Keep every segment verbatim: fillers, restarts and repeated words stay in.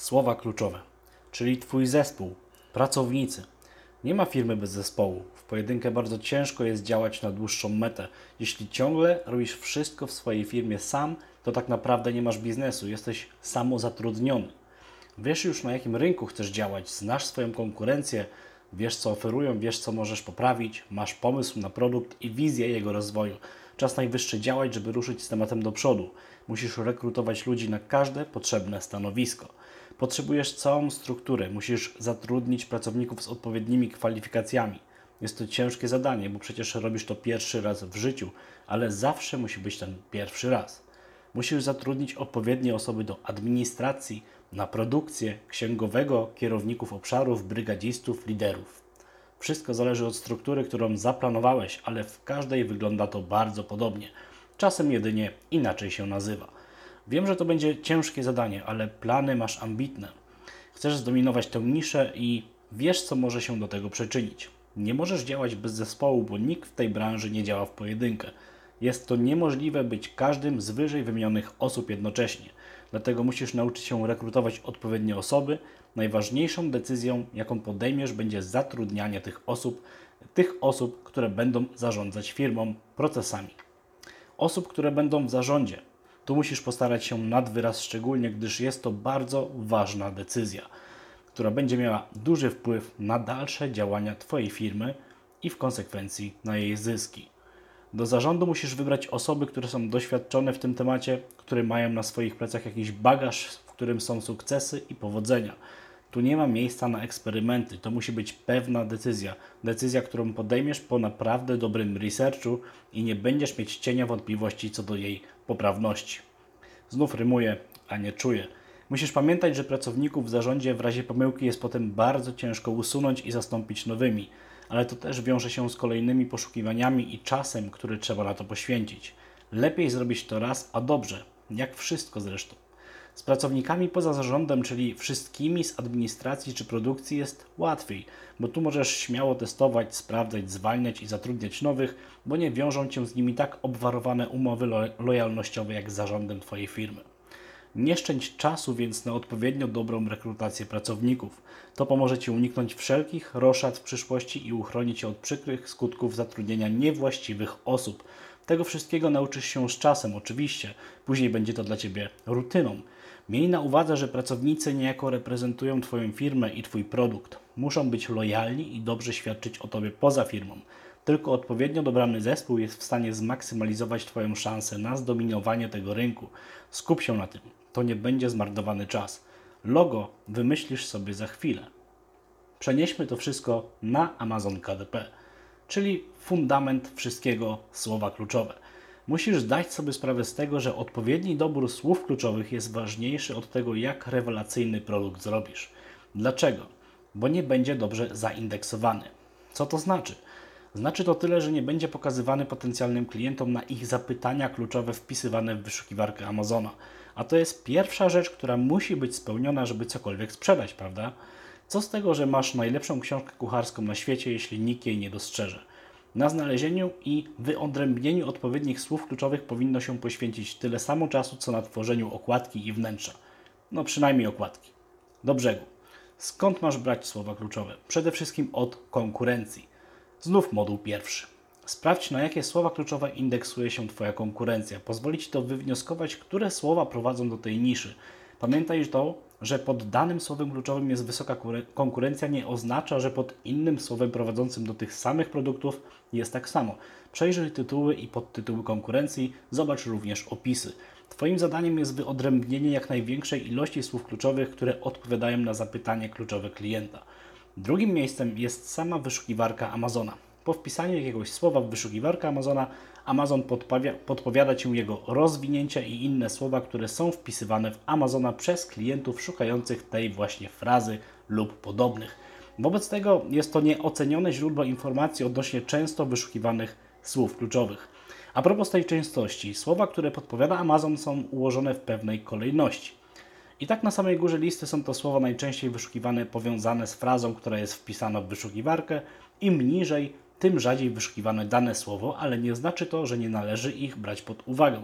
Słowa kluczowe, czyli Twój zespół, pracownicy. Nie ma firmy bez zespołu. W pojedynkę bardzo ciężko jest działać na dłuższą metę. Jeśli ciągle robisz wszystko w swojej firmie sam, to tak naprawdę nie masz biznesu, jesteś samozatrudniony. Wiesz już, na jakim rynku chcesz działać, znasz swoją konkurencję, wiesz co oferują, wiesz co możesz poprawić, masz pomysł na produkt i wizję jego rozwoju. Czas najwyższy działać, żeby ruszyć z tematem do przodu. Musisz rekrutować ludzi na każde potrzebne stanowisko. Potrzebujesz całą strukturę, musisz zatrudnić pracowników z odpowiednimi kwalifikacjami. Jest to ciężkie zadanie, bo przecież robisz to pierwszy raz w życiu, ale zawsze musi być ten pierwszy raz. Musisz zatrudnić odpowiednie osoby do administracji, na produkcję, księgowego, kierowników obszarów, brygadzistów, liderów. Wszystko zależy od struktury, którą zaplanowałeś, ale w każdej wygląda to bardzo podobnie. Czasem jedynie inaczej się nazywa. Wiem, że to będzie ciężkie zadanie, ale plany masz ambitne. Chcesz zdominować tę niszę i wiesz, co może się do tego przyczynić. Nie możesz działać bez zespołu, bo nikt w tej branży nie działa w pojedynkę. Jest to niemożliwe być każdym z wyżej wymienionych osób jednocześnie. Dlatego musisz nauczyć się rekrutować odpowiednie osoby. Najważniejszą decyzją, jaką podejmiesz, będzie zatrudnianie tych osób, tych osób, które będą zarządzać firmą, procesami. Osób, które będą w zarządzie. Tu musisz postarać się nad wyraz szczególnie, gdyż jest to bardzo ważna decyzja, która będzie miała duży wpływ na dalsze działania Twojej firmy i w konsekwencji na jej zyski. Do zarządu musisz wybrać osoby, które są doświadczone w tym temacie, które mają na swoich plecach jakiś bagaż, w którym są sukcesy i powodzenia. Tu nie ma miejsca na eksperymenty, to musi być pewna decyzja. Decyzja, którą podejmiesz po naprawdę dobrym researchu i nie będziesz mieć cienia wątpliwości co do jej poprawności. Znów rymuję, a nie czuję. Musisz pamiętać, że pracowników w zarządzie w razie pomyłki jest potem bardzo ciężko usunąć i zastąpić nowymi, ale to też wiąże się z kolejnymi poszukiwaniami i czasem, który trzeba na to poświęcić. Lepiej zrobić to raz, a dobrze, jak wszystko zresztą. Z pracownikami poza zarządem, czyli wszystkimi z administracji czy produkcji jest łatwiej, bo tu możesz śmiało testować, sprawdzać, zwalniać i zatrudniać nowych, bo nie wiążą Cię z nimi tak obwarowane umowy lo- lojalnościowe jak z zarządem Twojej firmy. Nie szczędź czasu więc na odpowiednio dobrą rekrutację pracowników. To pomoże Ci uniknąć wszelkich roszad w przyszłości i uchroni Cię od przykrych skutków zatrudnienia niewłaściwych osób. Tego wszystkiego nauczysz się z czasem, oczywiście. Później będzie to dla Ciebie rutyną. Miej na uwadze, że pracownicy niejako reprezentują Twoją firmę i Twój produkt. Muszą być lojalni i dobrze świadczyć o Tobie poza firmą. Tylko odpowiednio dobrany zespół jest w stanie zmaksymalizować Twoją szansę na zdominowanie tego rynku. Skup się na tym. To nie będzie zmarnowany czas. Logo wymyślisz sobie za chwilę. Przenieśmy to wszystko na Amazon K D P, czyli fundament wszystkiego, słowa kluczowe. Musisz zdać sobie sprawę z tego, że odpowiedni dobór słów kluczowych jest ważniejszy od tego, jak rewelacyjny produkt zrobisz. Dlaczego? Bo nie będzie dobrze zaindeksowany. Co to znaczy? Znaczy to tyle, że nie będzie pokazywany potencjalnym klientom na ich zapytania kluczowe wpisywane w wyszukiwarkę Amazona. A to jest pierwsza rzecz, która musi być spełniona, żeby cokolwiek sprzedać, prawda? Co z tego, że masz najlepszą książkę kucharską na świecie, jeśli nikt jej nie dostrzeże? Na znalezieniu i wyodrębnieniu odpowiednich słów kluczowych powinno się poświęcić tyle samo czasu, co na tworzeniu okładki i wnętrza. No przynajmniej okładki. Do brzegu. Skąd masz brać słowa kluczowe? Przede wszystkim od konkurencji. Znów moduł pierwszy. Sprawdź, na jakie słowa kluczowe indeksuje się Twoja konkurencja. Pozwoli Ci to wywnioskować, które słowa prowadzą do tej niszy. Pamiętaj to, że pod danym słowem kluczowym jest wysoka konkurencja, nie oznacza, że pod innym słowem prowadzącym do tych samych produktów jest tak samo. Przejrzyj tytuły i podtytuły konkurencji, zobacz również opisy. Twoim zadaniem jest wyodrębnienie jak największej ilości słów kluczowych, które odpowiadają na zapytanie kluczowe klienta. Drugim miejscem jest sama wyszukiwarka Amazona. Po wpisaniu jakiegoś słowa w wyszukiwarkę Amazona, Amazon podpowiada Ci jego rozwinięcia i inne słowa, które są wpisywane w Amazona przez klientów szukających tej właśnie frazy lub podobnych. Wobec tego jest to nieocenione źródło informacji odnośnie często wyszukiwanych słów kluczowych. A propos tej częstości, słowa, które podpowiada Amazon, są ułożone w pewnej kolejności. I tak na samej górze listy są to słowa najczęściej wyszukiwane powiązane z frazą, która jest wpisana w wyszukiwarkę. Im niżej, tym rzadziej wyszukiwane dane słowo, ale nie znaczy to, że nie należy ich brać pod uwagę.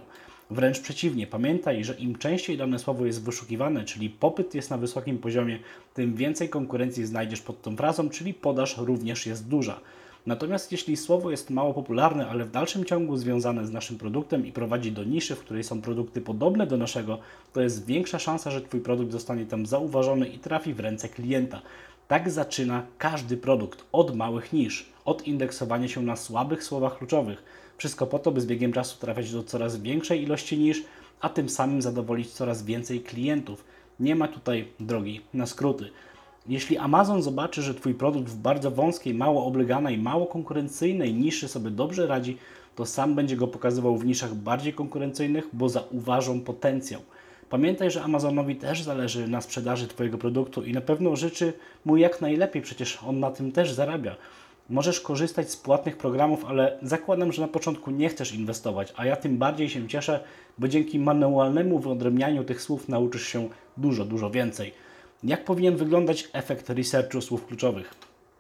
Wręcz przeciwnie, pamiętaj, że im częściej dane słowo jest wyszukiwane, czyli popyt jest na wysokim poziomie, tym więcej konkurencji znajdziesz pod tą frazą, czyli podaż również jest duża. Natomiast jeśli słowo jest mało popularne, ale w dalszym ciągu związane z naszym produktem i prowadzi do niszy, w której są produkty podobne do naszego, to jest większa szansa, że Twój produkt zostanie tam zauważony i trafi w ręce klienta. Tak zaczyna każdy produkt, od małych nisz, od indeksowania się na słabych słowach kluczowych. Wszystko po to, by z biegiem czasu trafiać do coraz większej ilości nisz, a tym samym zadowolić coraz więcej klientów. Nie ma tutaj drogi na skróty. Jeśli Amazon zobaczy, że Twój produkt w bardzo wąskiej, mało obleganej, mało konkurencyjnej niszy sobie dobrze radzi, to sam będzie go pokazywał w niszach bardziej konkurencyjnych, bo zauważą potencjał. Pamiętaj, że Amazonowi też zależy na sprzedaży Twojego produktu i na pewno życzy mu jak najlepiej, przecież on na tym też zarabia. Możesz korzystać z płatnych programów, ale zakładam, że na początku nie chcesz inwestować, a ja tym bardziej się cieszę, bo dzięki manualnemu wyodrębnianiu tych słów nauczysz się dużo, dużo więcej. Jak powinien wyglądać efekt researchu słów kluczowych?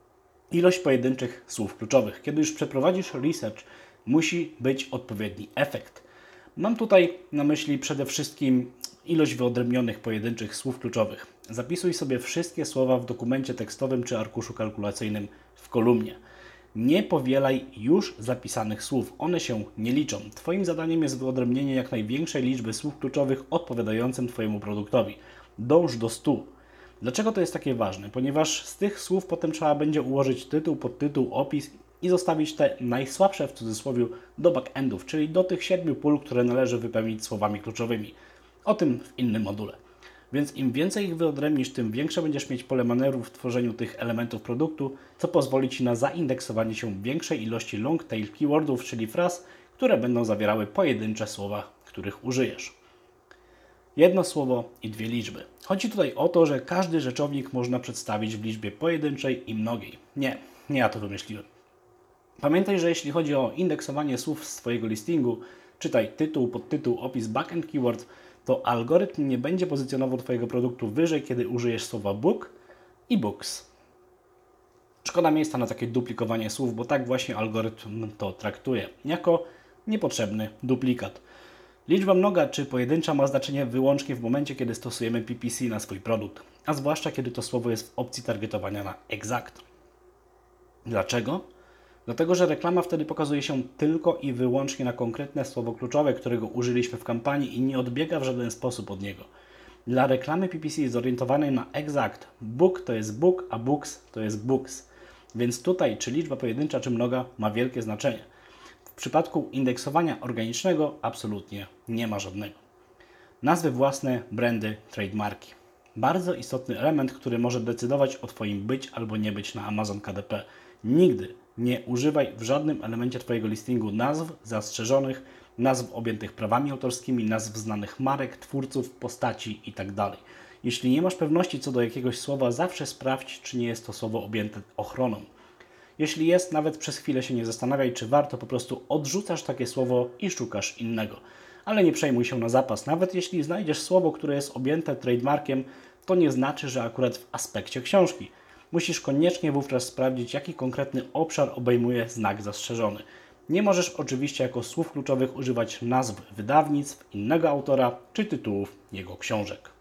Ilość pojedynczych słów kluczowych. Kiedy już przeprowadzisz research, musi być odpowiedni efekt. Mam tutaj na myśli przede wszystkim ilość wyodrębnionych pojedynczych słów kluczowych. Zapisuj sobie wszystkie słowa w dokumencie tekstowym czy arkuszu kalkulacyjnym w kolumnie. Nie powielaj już zapisanych słów, one się nie liczą. Twoim zadaniem jest wyodrębnienie jak największej liczby słów kluczowych odpowiadającym Twojemu produktowi. Dąż do stu. Dlaczego to jest takie ważne? Ponieważ z tych słów potem trzeba będzie ułożyć tytuł, podtytuł, opis i zostawić te najsłabsze w cudzysłowie do backendów, czyli do tych siedmiu pól, które należy wypełnić słowami kluczowymi. O tym w innym module. Więc im więcej ich wyodrębnisz, tym większe będziesz mieć pole manewru w tworzeniu tych elementów produktu, co pozwoli Ci na zaindeksowanie się większej ilości long tail keywordów, czyli fraz, które będą zawierały pojedyncze słowa, których użyjesz. Jedno słowo i dwie liczby. Chodzi tutaj o to, że każdy rzeczownik można przedstawić w liczbie pojedynczej i mnogiej. Nie, nie ja to wymyśliłem. Pamiętaj, że jeśli chodzi o indeksowanie słów z Twojego listingu, czytaj tytuł, podtytuł, opis, backend keyword, to algorytm nie będzie pozycjonował Twojego produktu wyżej, kiedy użyjesz słowa book i books. Szkoda miejsca na takie duplikowanie słów, bo tak właśnie algorytm to traktuje, jako niepotrzebny duplikat. Liczba mnoga czy pojedyncza ma znaczenie wyłącznie w momencie, kiedy stosujemy P P C na swój produkt, a zwłaszcza kiedy to słowo jest w opcji targetowania na exact. Dlaczego? Dlatego, że reklama wtedy pokazuje się tylko i wyłącznie na konkretne słowo kluczowe, którego użyliśmy w kampanii i nie odbiega w żaden sposób od niego. Dla reklamy P P C zorientowanej na exact, book to jest book, a books to jest books. Więc tutaj czy liczba pojedyncza, czy mnoga ma wielkie znaczenie. W przypadku indeksowania organicznego absolutnie nie ma żadnego. Nazwy własne, brandy, trademarki. Bardzo istotny element, który może decydować o Twoim być albo nie być na Amazon K D P. Nigdy nie używaj w żadnym elemencie Twojego listingu nazw zastrzeżonych, nazw objętych prawami autorskimi, nazw znanych marek, twórców, postaci itd. Jeśli nie masz pewności co do jakiegoś słowa, zawsze sprawdź, czy nie jest to słowo objęte ochroną. Jeśli jest, nawet przez chwilę się nie zastanawiaj, czy warto, po prostu odrzucasz takie słowo i szukasz innego. Ale nie przejmuj się na zapas. Nawet jeśli znajdziesz słowo, które jest objęte trademarkiem, to nie znaczy, że akurat w aspekcie książki. Musisz koniecznie wówczas sprawdzić, jaki konkretny obszar obejmuje znak zastrzeżony. Nie możesz oczywiście jako słów kluczowych używać nazw wydawnictw, innego autora czy tytułów jego książek.